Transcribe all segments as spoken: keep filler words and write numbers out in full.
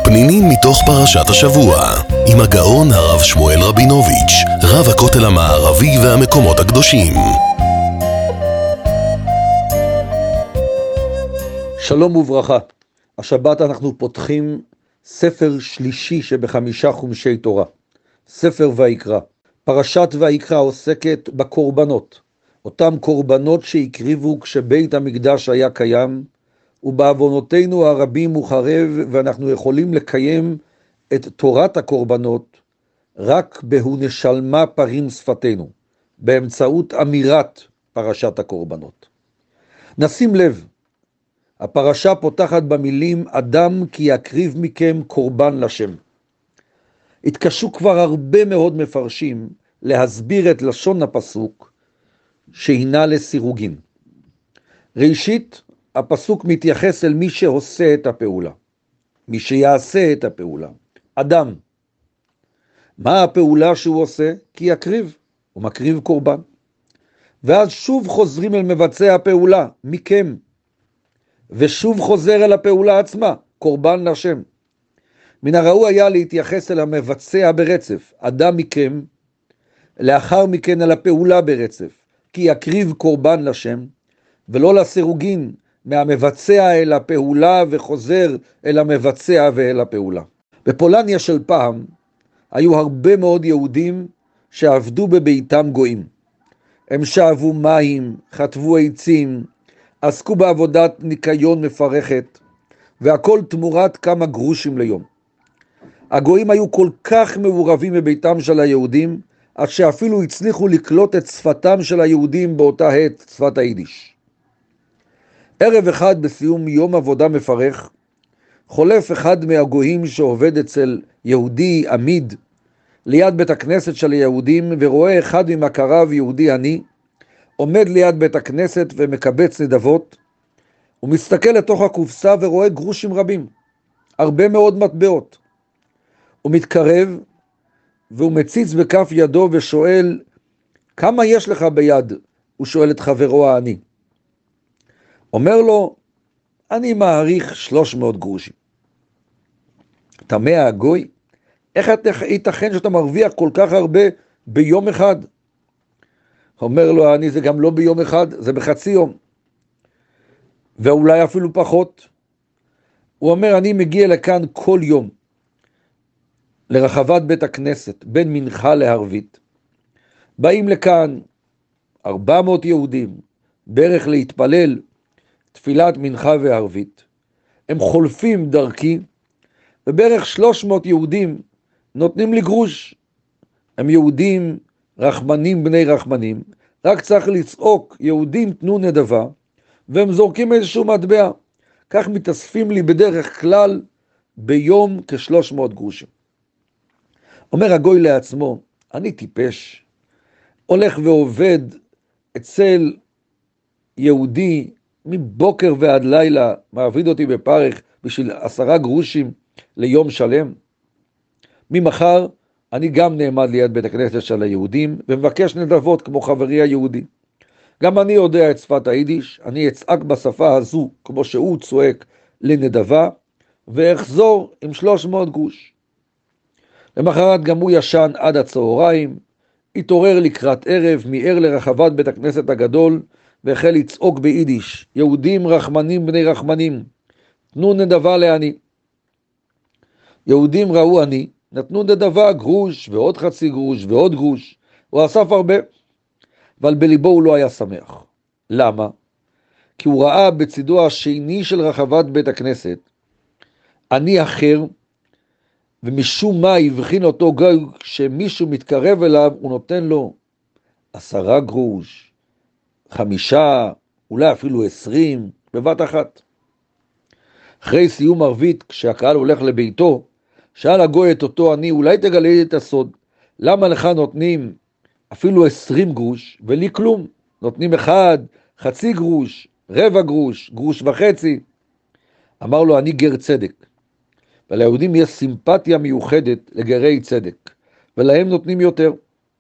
פנינים מתוך פרשת השבוע, עם הגאון הרב שמואל רבינוביץ', רב הכותל המערבי והמקומות הקדושים. שלום וברכה. השבת אנחנו פותחים ספר שלישי שבחמישה חומשי תורה, ספר ויקרא. פרשת ויקרא עוסקת בקורבנות, אותם קורבנות שהקריבו כשבית המקדש היה קיים, ובעוונותינו הרבים הוא חרב, ואנחנו יכולים לקיים את תורת הקורבנות רק בהו נשלמה פרים שפתנו, באמצעות אמירת פרשת הקורבנות. נשים לב, הפרשה פותחת במילים אדם כי יקריב מכם קורבן לשם. התקשו כבר הרבה מאוד מפרשים להסביר את לשון הפסוק שהינה לסירוגין. ראשית, הפסוק מתייחס אל מי שעושה את הפעולה, מי שיעשה את הפעולה, אדם. מה הפעולה שהוא עושה? כי יקריב, הוא מקריב קורבן. ואז שוב חוזרים אל מבצע הפעולה, מכם, ושוב חוזר אל הפעולה עצמה, קורבן לשם. מן הראוי היה להתייחס אל המבצע ברצף, אדם מכם, לאחר מכן אל הפעולה ברצף, כי יקריב קורבן לשם, ולא לסירוגין מהמבצע אל הפעולה וחוזר אל המבצע ואל הפעולה. בפולניה של פעם היו הרבה מאוד יהודים שעבדו בביתם גויים. הם שאבו מים, חטבו עצים, עסקו בעבודת ניקיון מפרכת, והכל תמורת כמה גרושים ליום. הגויים היו כל כך מעורבים בביתם של היהודים, עד שאפילו הצליחו לקלוט את שפתם של היהודים באותה עת, שפת היידיש. ערב אחד בסיום יום עבודה מפרך, חולף אחד מהגויים שעובד אצל יהודי עמיד, ליד בית הכנסת של היהודים, ורואה אחד ממכריו יהודי עני, עומד ליד בית הכנסת ומקבץ נדבות, הוא מסתכל לתוך הקופסה ורואה גרושים רבים, הרבה מאוד מטבעות. הוא מתקרב והוא מציץ בכף ידו ושואל, כמה יש לך ביד? הוא שואל את חברו העני. אומר לו, אני מעריך שלוש מאות גרושים. תמה הגוי, איך ייתכן שאתה מרוויח כל כך הרבה ביום אחד? אומר לו, אני זה גם לא ביום אחד, זה בחצי יום. ואולי אפילו פחות. הוא אומר, אני מגיע לכאן כל יום, לרחבת בית הכנסת, בין מנחה לערבית. באים לכאן ארבע מאות יהודים, בערך להתפלל תפילת מנחה וערבית. הם חולפים דרכי, ובערך שלוש מאות יהודים נותנים לי גרוש. הם יהודים רחמנים בני רחמנים, רק צריך לצעוק, יהודים תנו נדבה, והם זורקים איזשהו מטבע. כך מתאספים לי בדרך כלל ביום כ-שלוש מאות גרושים. אומר הגוי לעצמו, אני טיפש, הולך ועובד אצל יהודי מבוקר ועד לילה, מעביד אותי בפרך בשביל עשרה גרושים ליום שלם. ממחר אני גם נעמד ליד בית הכנסת של היהודים ומבקש נדבות כמו חברי היהודי. גם אני יודע את שפת היידיש, אני אצעק בשפה הזו כמו שהוא צועק לנדבה, ואחזור עם שלוש מאות גרוש. למחרת גם הוא ישן עד הצהריים, התעורר לקראת ערב, מיער לרחבת בית הכנסת הגדול, והחל לצעוק ביידיש, יהודים רחמנים בני רחמנים, תנו נדבה לעני. יהודים ראו עני, נתנו נדבה גרוש ועוד חצי גרוש ועוד גרוש, הוא אסף הרבה, אבל בליבו הוא לא היה שמח. למה? כי הוא ראה בצדו השני של רחבת בית הכנסת, עני אחר, ומשום מה הבחין אותו גוי, כשמישהו מתקרב אליו, הוא נותן לו עשרה גרוש, חמישה, אולי אפילו עשרים, בבת אחת. אחרי סיום ערבית, כשהקהל הולך לביתו, שאל הגוי את אותו עני, אולי תגלה לי את הסוד, למה לך נותנים אפילו עשרים גרוש, ולי כלום? נותנים אחד, חצי גרוש, רבע גרוש, גרוש וחצי. אמר לו, אני גר צדק. וליהודים יש סימפתיה מיוחדת לגרי צדק, ולהם נותנים יותר.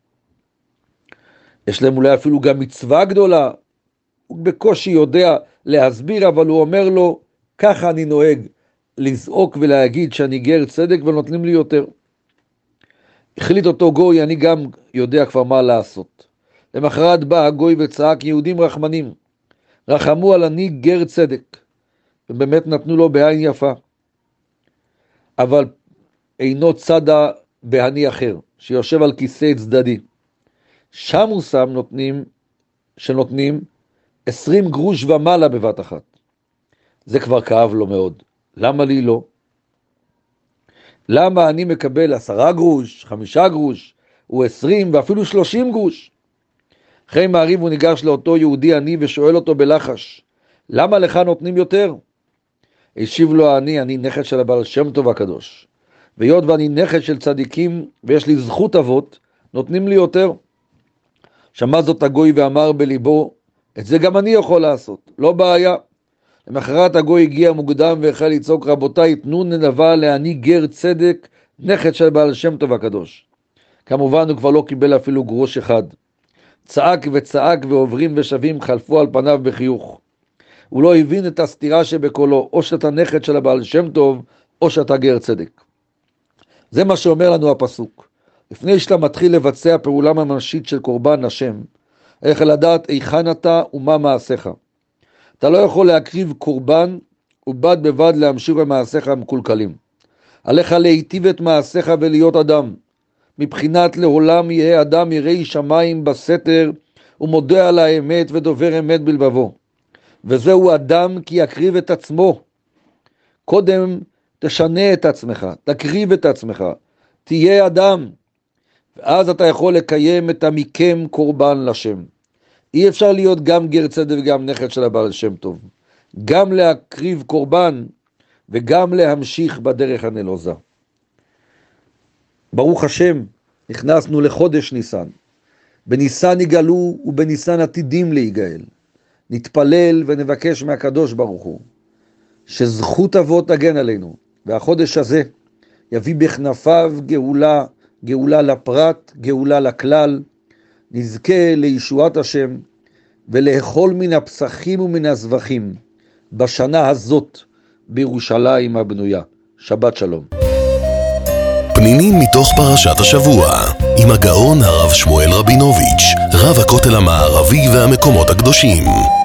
יש להם אולי אפילו גם מצווה גדולה, הוא בקושי יודע להסביר, אבל הוא אומר לו, ככה אני נוהג, לזעוק ולהגיד שאני גר צדק ונותנים לי יותר. החליט אותו גוי, אני גם יודע כבר מה לעשות. למחרת בא הגוי וצעק, יהודים רחמנים, רחמו על אני גר צדק. ובאמת נתנו לו בעין יפה. אבל אינו צדה בהני אחר, שיושב על כיסא צדדי. שם הוא שם נותנים, שנותנים עשרים גרוש ומעלה בבת אחת. זה כבר כאב לו מאוד. למה לי לא? למה אני מקבל עשרה גרוש, חמישה גרוש, הוא עשרים ואפילו שלושים גרוש? אחרי מעריב הוא ניגש לאותו יהודי עני ושואל אותו בלחש, למה לך נותנים יותר? השיב לו העני, אני נכד של הבעל שם טוב הקדוש. והיות ואני נכד של צדיקים ויש לי זכות אבות, נותנים לי יותר. שמע זאת הגוי ואמר בליבו, את זה גם אני יכול לעשות, לא בעיה. למחרת הגוי הגיע מוקדם והחל לצעוק, רבותיי, תנו נדבה לעני גר צדק, נכד של בעל שם טוב הקדוש. כמובן הוא כבר לא קיבל אפילו גרוש אחד. צעק וצעק ועוברים ושבים חלפו על פניו בחיוך. הוא לא הבין את הסתירה שבקולו, או שאתה נכד של הבעל שם טוב, או שאתה גר צדק. זה מה שאומר לנו הפסוק. לפני שאתה מתחיל לבצע פעולה ממשית של קורבן השם, איך לדעת היכן אתה ומה מעשיך. אתה לא יכול להקריב קורבן ובד בבד להמשיך במעשיך המקולקלים. עליך להיטיב את מעשיך ולהיות אדם. מבחינת לעולם יהיה אדם יראי שמיים בסתר ומודה על האמת ודובר אמת בלבבו. וזהו אדם כי יקריב את עצמו. קודם תשנה את עצמך, תקריב את עצמך, תהיה אדם. ואז אתה יכול לקיים את המקם קורבן לשם. אי אפשר להיות גם גר צדק וגם נכד של הבעל שם טוב. גם להקריב קורבן וגם להמשיך בדרך הנלוזה. ברוך השם, נכנסנו לחודש ניסן. בניסן יגאלו ובניסן עתידים להיגאל. נתפלל ונבקש מהקדוש ברוך הוא, שזכות אבות תגן עלינו, והחודש הזה יביא בכנפיו גאולה, גאולה לפרט, גאולה לכלל, נזכה לישועת השם, ולאכול מן הפסחים ומן הזבחים, בשנה הזאת בירושלים הבנויה. שבת שלום. פנינים מתוך פרשת השבוע, עם הגאון הרב שמואל רבינוביץ', רב הכותל המערבי והמקומות הקדושים.